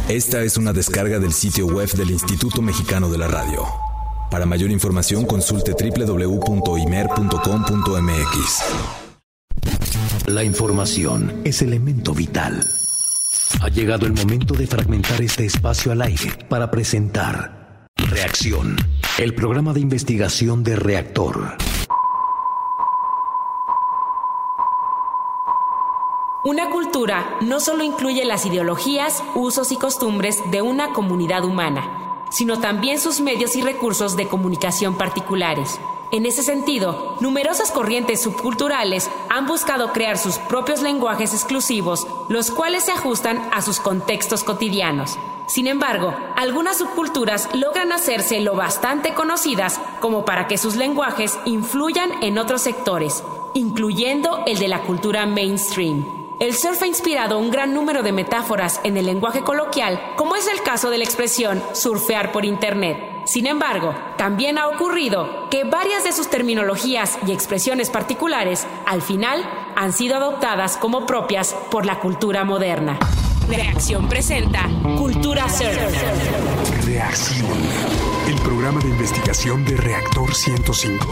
Esta es una descarga del sitio web del Instituto Mexicano de la Radio. Para mayor información consulte www.imer.com.mx. La información es elemento vital. Ha llegado el momento de fragmentar este espacio al aire para presentar Reacción, el programa de investigación de Reactor. Una cultura no solo incluye las ideologías, usos y costumbres de una comunidad humana, sino también sus medios y recursos de comunicación particulares. En ese sentido, numerosas corrientes subculturales han buscado crear sus propios lenguajes exclusivos, los cuales se ajustan a sus contextos cotidianos. Sin embargo, algunas subculturas logran hacerse lo bastante conocidas como para que sus lenguajes influyan en otros sectores, incluyendo el de la cultura mainstream. El surf ha inspirado un gran número de metáforas en el lenguaje coloquial, como es el caso de la expresión surfear por internet. Sin embargo, también ha ocurrido que varias de sus terminologías y expresiones particulares, al final, han sido adoptadas como propias por la cultura moderna. Reacción presenta Cultura Surf. Reacción, el programa de investigación de Reactor 105.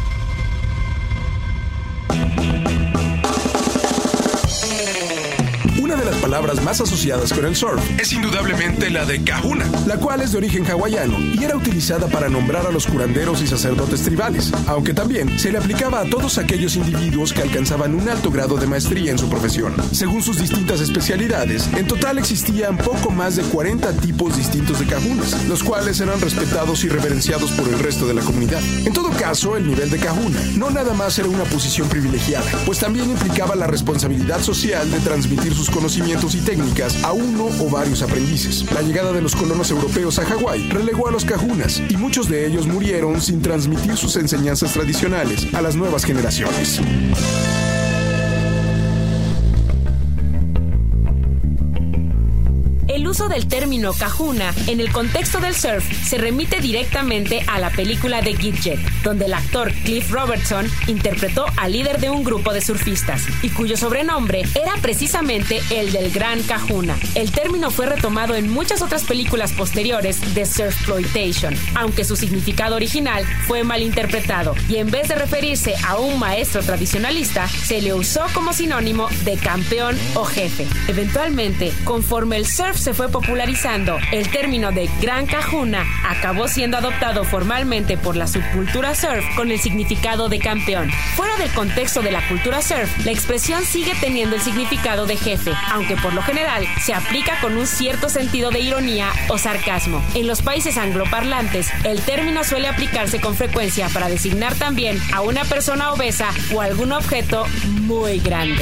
Una de las palabras más asociadas con el surf es indudablemente la de kahuna, la cual es de origen hawaiano y era utilizada para nombrar a los curanderos y sacerdotes tribales, aunque también se le aplicaba a todos aquellos individuos que alcanzaban un alto grado de maestría en su profesión. Según sus distintas especialidades, en total existían poco más de 40 tipos distintos de kahunas, los cuales eran respetados y reverenciados por el resto de la comunidad. En todo caso, el nivel de kahuna no nada más era una posición privilegiada, pues también implicaba la responsabilidad social de transmitir sus conocimientos y técnicas a uno o varios aprendices. La llegada de los colonos europeos a Hawái relegó a los kahunas y muchos de ellos murieron sin transmitir sus enseñanzas tradicionales a las nuevas generaciones. El uso del término kahuna en el contexto del surf se remite directamente a la película de Gidget, donde el actor Cliff Robertson interpretó al líder de un grupo de surfistas y cuyo sobrenombre era precisamente el del Gran Kahuna. El término fue retomado en muchas otras películas posteriores de surfploitation, aunque su significado original fue malinterpretado y en vez de referirse a un maestro tradicionalista, se le usó como sinónimo de campeón o jefe. Eventualmente, conforme el surf se fue popularizando, el término de Gran Kahuna acabó siendo adoptado formalmente por la subcultura surf con el significado de campeón. Fuera del contexto de la cultura surf, la expresión sigue teniendo el significado de jefe, aunque por lo general se aplica con un cierto sentido de ironía o sarcasmo. En los países angloparlantes, el término suele aplicarse con frecuencia para designar también a una persona obesa o algún objeto muy grande.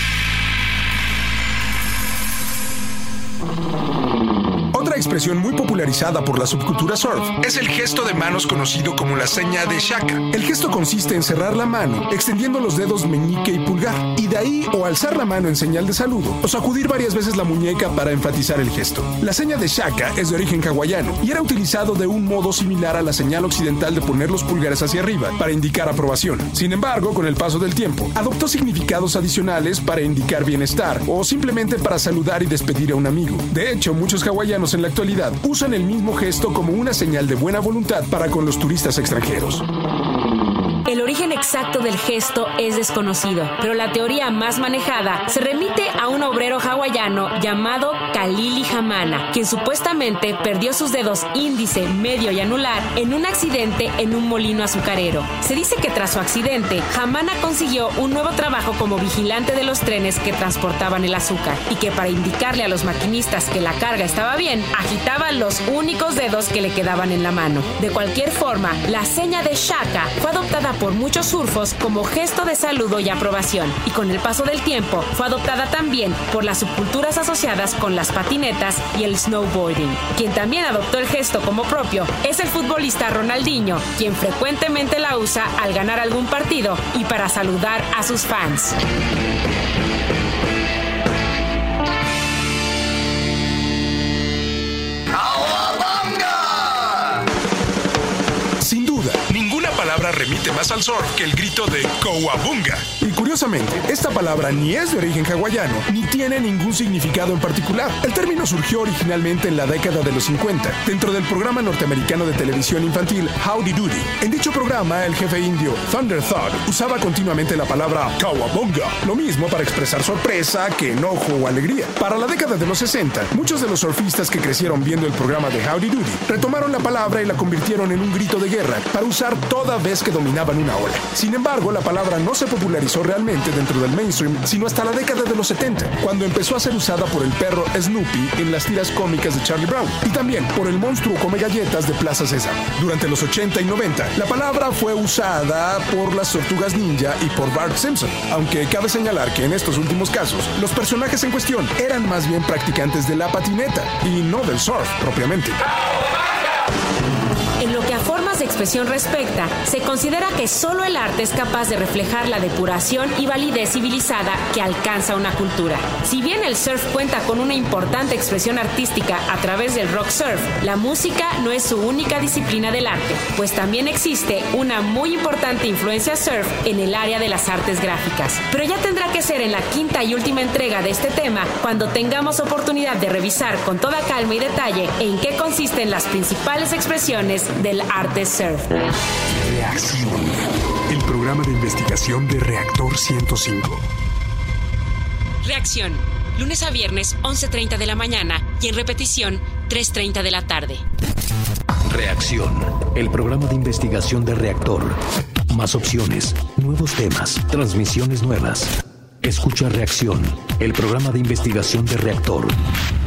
Otra expresión muy popularizada por la subcultura surf es el gesto de manos conocido como la seña de shaka. El gesto consiste en cerrar la mano, extendiendo los dedos meñique y pulgar, y de ahí o alzar la mano en señal de saludo, o sacudir varias veces la muñeca para enfatizar el gesto. La seña de shaka es de origen hawaiano y era utilizado de un modo similar a la señal occidental de poner los pulgares hacia arriba para indicar aprobación. Sin embargo, con el paso del tiempo, adoptó significados adicionales para indicar bienestar o simplemente para saludar y despedir a un amigo. De hecho, muchos hawaianos en la actualidad usan el mismo gesto como una señal de buena voluntad para con los turistas extranjeros. El origen exacto del gesto es desconocido, pero la teoría más manejada se remite a un obrero hawaiano llamado Kalili Hamana, quien supuestamente perdió sus dedos índice, medio y anular en un accidente en un molino azucarero. Se dice que tras su accidente, Hamana consiguió un nuevo trabajo como vigilante de los trenes que transportaban el azúcar y que para indicarle a los maquinistas que la carga estaba bien, agitaba los únicos dedos que le quedaban en la mano. De cualquier forma, la seña de shaka fue adoptada por muchos surfos como gesto de saludo y aprobación, y con el paso del tiempo fue adoptada también por las subculturas asociadas con las patinetas y el snowboarding. Quien también adoptó el gesto como propio es el futbolista Ronaldinho, quien frecuentemente la usa al ganar algún partido y para saludar a sus fans. palabra remite más al surf que el grito de Cowabunga. Y curiosamente, esta palabra ni es de origen hawaiano, ni tiene ningún significado en particular. El término surgió originalmente en la década de los 50, dentro del programa norteamericano de televisión infantil Howdy Doody. En dicho programa, el jefe indio Thunder Thud usaba continuamente la palabra Cowabunga, lo mismo para expresar sorpresa que enojo o alegría. Para la década de los 60, muchos de los surfistas que crecieron viendo el programa de Howdy Doody retomaron la palabra y la convirtieron en un grito de guerra para usar toda vez que dominaban una ola. Sin embargo, la palabra no se popularizó realmente dentro del mainstream sino hasta la década de los 70, cuando empezó a ser usada por el perro Snoopy en las tiras cómicas de Charlie Brown y también por el monstruo come galletas de Plaza Sésamo. Durante los 80 y 90, la palabra fue usada por las Tortugas Ninja y por Bart Simpson, aunque cabe señalar que en estos últimos casos, los personajes en cuestión eran más bien practicantes de la patineta y no del surf propiamente. En lo que a formas de expresión respecta, se considera que solo el arte es capaz de reflejar la depuración y validez civilizada que alcanza una cultura. Si bien el surf cuenta con una importante expresión artística a través del rock surf, la música no es su única disciplina del arte, pues también existe una muy importante influencia surf en el área de las artes gráficas. Pero ya tendrá que ser en la quinta y última entrega de este tema cuando tengamos oportunidad de revisar con toda calma y detalle en qué consisten las principales expresiones del arte surf. Reacción, el programa de investigación de Reactor 105. Reacción, lunes a viernes 11:30 de la mañana y en repetición 3:30 de la tarde. Reacción, el programa de investigación de Reactor. Más opciones, nuevos temas, transmisiones nuevas. Escucha Reacción, el programa de investigación de Reactor.